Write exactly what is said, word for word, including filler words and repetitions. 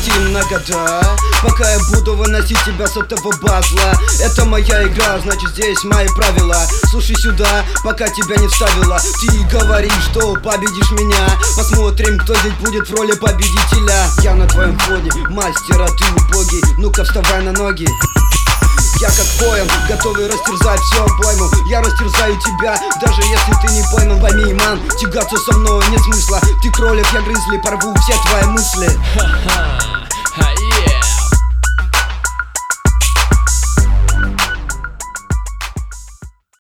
стиль на года, пока я буду выносить тебя с этого батла. Это моя игра, значит здесь мои правила. Слушай сюда, пока тебя не вставила. Ты говоришь, что победишь меня. Посмотрим, кто здесь будет в роли победителя. Я на твоем фоне, мастер, а ты убогий. Ну-ка вставай на ноги. Я как воин, готовый растерзать всю обойму. Я растерзаю тебя, даже если ты не пойман. Пойми, ман, тягаться со мной нет смысла. Ты кролик, я грызли, порву все твои мысли. Ха-ха, а, yeah.